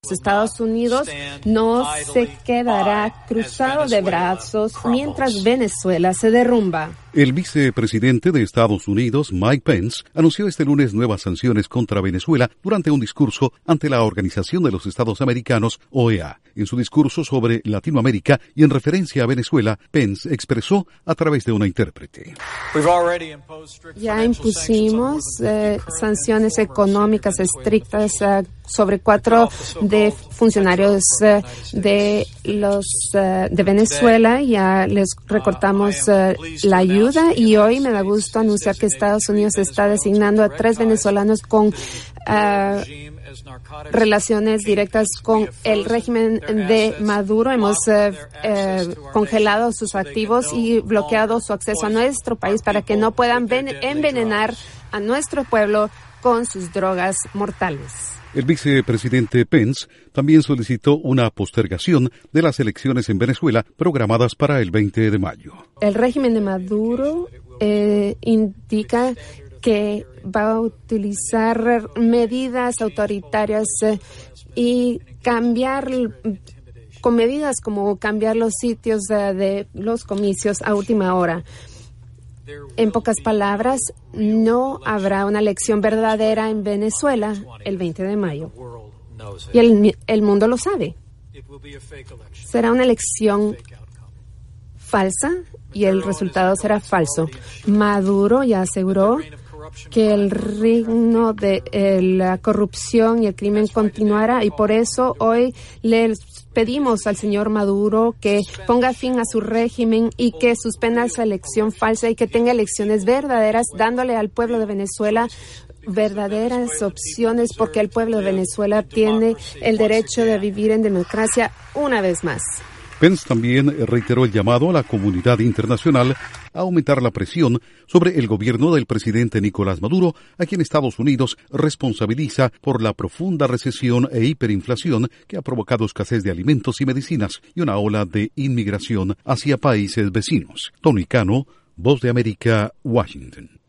Estados Unidos no se quedará cruzado de brazos mientras Venezuela se derrumba. El vicepresidente de Estados Unidos, Mike Pence, anunció este lunes nuevas sanciones contra Venezuela durante un discurso ante la Organización de los Estados Americanos, OEA. En su discurso sobre Latinoamérica y en referencia a Venezuela, Pence expresó a través de una intérprete. Ya impusimos sanciones económicas estrictas sobre 4 de funcionarios de Venezuela. Ya les recortamos la ayuda y hoy me da gusto anunciar que Estados Unidos está designando a 3 venezolanos con relaciones directas con el régimen de Maduro. Hemos congelado sus activos y bloqueado su acceso a nuestro país para que no puedan envenenar a nuestro pueblo con sus drogas mortales. El vicepresidente Pence también solicitó una postergación de las elecciones en Venezuela programadas para el 20 de mayo. El régimen de Maduro indica que va a utilizar medidas autoritarias y con medidas como cambiar los sitios de los comicios a última hora. En pocas palabras, no habrá una elección verdadera en Venezuela el 20 de mayo. Y el mundo lo sabe. Será una elección falsa y el resultado será falso. Maduro ya aseguró que el reino de la corrupción y el crimen continuará y por eso hoy le pedimos al señor Maduro que ponga fin a su régimen y que suspenda esa elección falsa y que tenga elecciones verdaderas, dándole al pueblo de Venezuela verdaderas opciones, porque el pueblo de Venezuela tiene el derecho de vivir en democracia una vez más. Pence también reiteró el llamado a la comunidad internacional a aumentar la presión sobre el gobierno del presidente Nicolás Maduro, a quien Estados Unidos responsabiliza por la profunda recesión e hiperinflación que ha provocado escasez de alimentos y medicinas y una ola de inmigración hacia países vecinos. Tony Cano, Voz de América, Washington.